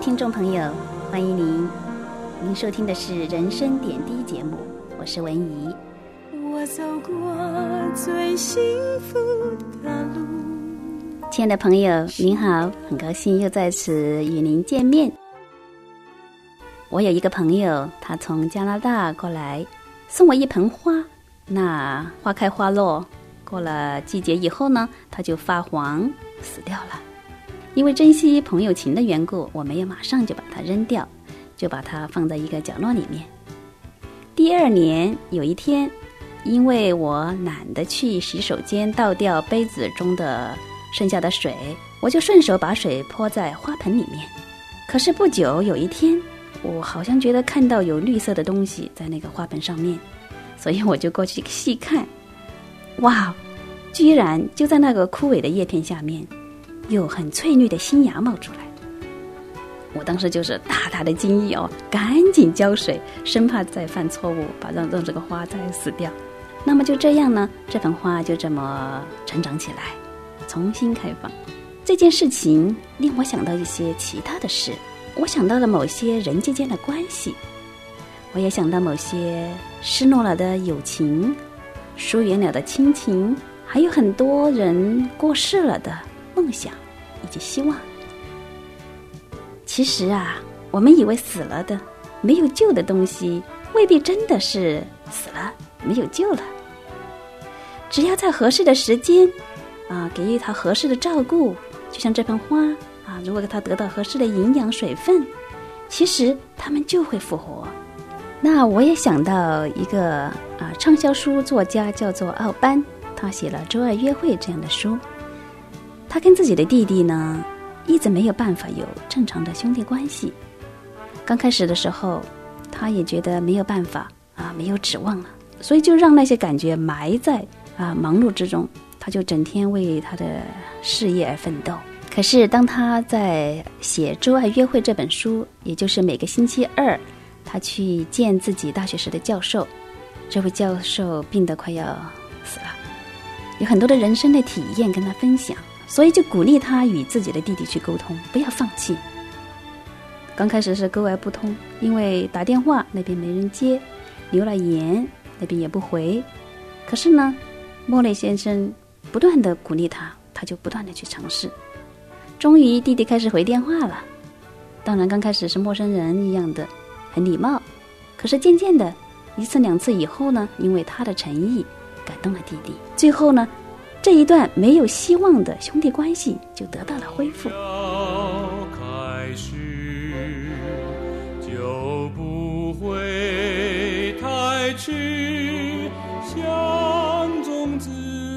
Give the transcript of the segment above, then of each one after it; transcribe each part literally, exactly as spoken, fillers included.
听众朋友，欢迎您，您收听的是人生点滴节目，我是文怡。 我走过最幸福的路。 亲爱的朋友您好，很高兴又在此与您见面。我有一个朋友，他从加拿大过来送我一盆花，那花开花落，过了季节以后呢，它就发黄死掉了。因为珍惜朋友情的缘故，我没有马上就把它扔掉，就把它放在一个角落里面。第二年有一天，因为我懒得去洗手间倒掉杯子中的剩下的水，我就顺手把水泼在花盆里面。可是不久有一天，我好像觉得看到有绿色的东西在那个花盆上面，所以我就过去细看，哇，居然就在那个枯萎的叶片下面有很翠绿的新芽冒出来。我当时就是大大的惊异哦，赶紧浇水，生怕再犯错误，把让让这个花再死掉。那么就这样呢，这盆花就这么成长起来，重新开放。这件事情令我想到一些其他的事，我想到了某些人际间的关系，我也想到某些失落了的友情，疏远了的亲情，还有很多人过世了的梦想以及希望。其实啊，我们以为死了的没有救的东西，未必真的是死了没有救了。只要在合适的时间啊，给予它合适的照顾，就像这盆花啊，如果它得到合适的营养水分，其实它们就会复活。那我也想到一个啊畅销书作家叫做奥班，他写了《周二约会》这样的书。他跟自己的弟弟呢，一直没有办法有正常的兄弟关系。刚开始的时候，他也觉得没有办法啊，没有指望了，所以就让那些感觉埋在啊忙碌之中，他就整天为他的事业而奋斗。可是当他在写《周二约会》这本书，也就是每个星期二他去见自己大学时的教授，这位教授病得快要死了，有很多的人生的体验跟他分享，所以就鼓励他与自己的弟弟去沟通，不要放弃。刚开始是沟而不通，因为打电话那边没人接，留了言那边也不回。可是呢，莫雷先生不断地鼓励他，他就不断地去尝试。终于弟弟开始回电话了，当然刚开始是陌生人一样的很礼貌，可是渐渐的一次两次以后呢，因为他的诚意感动了弟弟，最后呢，这一段没有希望的兄弟关系就得到了恢复。 开始就不会太迟，像种子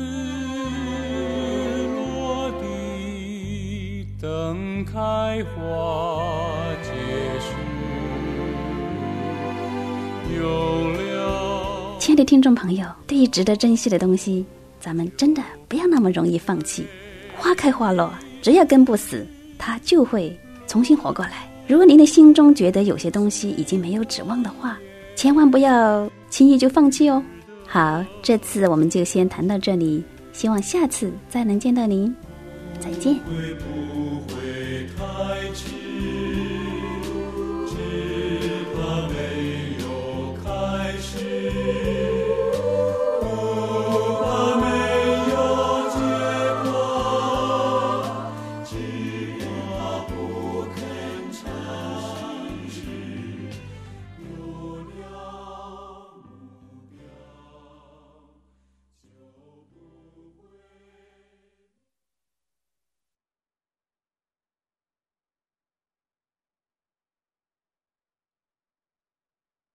落地，等开花结实。有了， 亲爱的听众朋友，对于值得珍惜的东西，咱们真的不要那么容易放弃。花开花落，只要根不死，它就会重新活过来。如果您的心中觉得有些东西已经没有指望的话，千万不要轻易就放弃哦。好，这次我们就先谈到这里，希望下次再能见到您，再见。 会不会太迟，只怕没有开始。